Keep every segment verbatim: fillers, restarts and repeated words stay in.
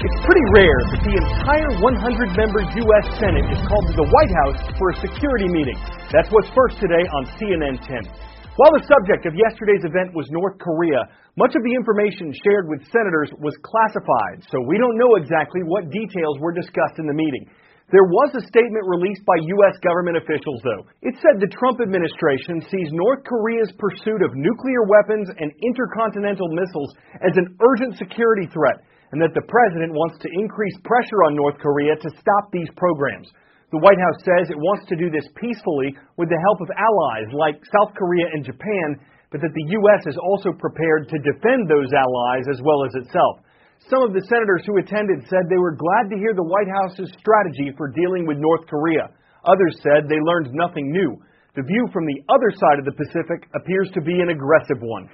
It's pretty rare that the entire one hundred member U S Senate is called to the White House for a security meeting. That's what's first today on C N N ten. While the subject of yesterday's event was North Korea, much of the information shared with senators was classified, so we don't know exactly what details were discussed in the meeting. There was a statement released by U S government officials, though. It said the Trump administration sees North Korea's pursuit of nuclear weapons and intercontinental missiles as an urgent security threat, and that the president wants to increase pressure on North Korea to stop these programs. The White House says it wants to do this peacefully with the help of allies like South Korea and Japan, but that the U S is also prepared to defend those allies as well as itself. Some of the senators who attended said they were glad to hear the White House's strategy for dealing with North Korea. Others said they learned nothing new. The view from the other side of the Pacific appears to be an aggressive one.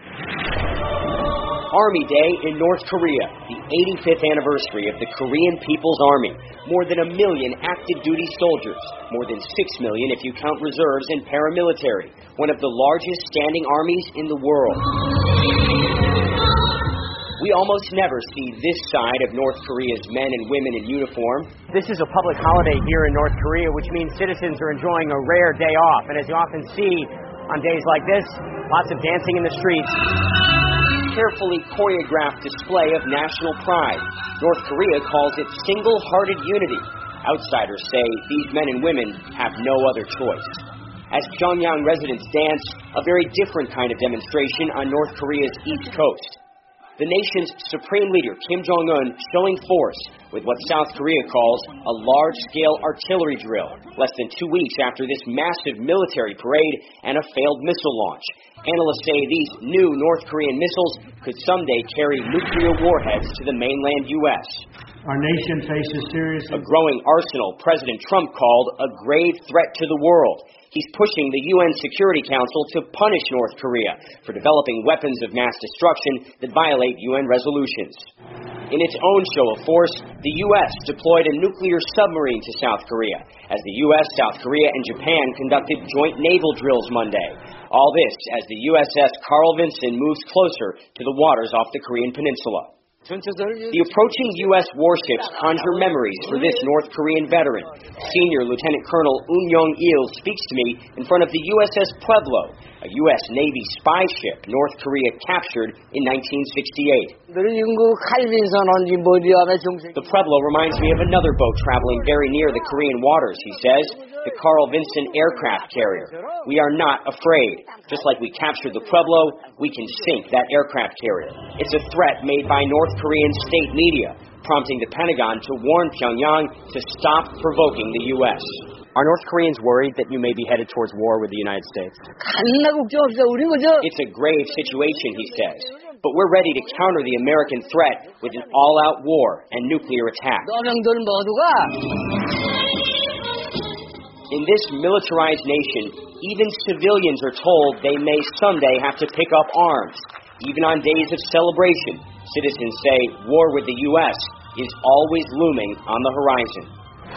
Army Day in North Korea, the eighty-fifth anniversary of the Korean People's Army. More than a million active duty soldiers, more than six million if you count reserves and paramilitary, one of the largest standing armies in the world. We almost never see this side of North Korea's men and women in uniform. This is a public holiday here in North Korea, which means citizens are enjoying a rare day off. And as you often see on days like this, lots of dancing in the streets. Carefully choreographed display of national pride. North Korea calls it single-hearted unity. Outsiders say these men and women have no other choice. As Pyongyang residents dance, a very different kind of demonstration on North Korea's east coast. The nation's supreme leader, Kim Jong-un, showing force with what South Korea calls a large-scale artillery drill, less than two weeks after this massive military parade and a failed missile launch. Analysts say these new North Korean missiles could someday carry nuclear warheads to the mainland U S. Our nation faces serious... A growing arsenal President Trump called a grave threat to the world. He's pushing the U N Security Council to punish North Korea for developing weapons of mass destruction that violate U N resolutions. In its own show of force, the U S deployed a nuclear submarine to South Korea, as the U S, South Korea, and Japan conducted joint naval drills Monday. All this as the U S S Carl Vinson moves closer to the waters off the Korean peninsula. The approaching U S warships conjure memories for this North Korean veteran. Senior Lieutenant Colonel Un Young-il speaks to me in front of the U S S Pueblo, a U S Navy spy ship North Korea captured in nineteen sixty-eight. The Pueblo reminds me of another boat traveling very near the Korean waters, he says, the Carl Vinson aircraft carrier. We are not afraid. Just like we captured the Pueblo, we can sink that aircraft carrier. It's a threat made by North Korean state media, prompting the Pentagon to warn Pyongyang to stop provoking the U S. Are North Koreans worried that you may be headed towards war with the United States? It's a grave situation, he says, but we're ready to counter the American threat with an all-out war and nuclear attack. In this militarized nation, even civilians are told they may someday have to pick up arms. Even on days of celebration, citizens say war with the U S is always looming on the horizon.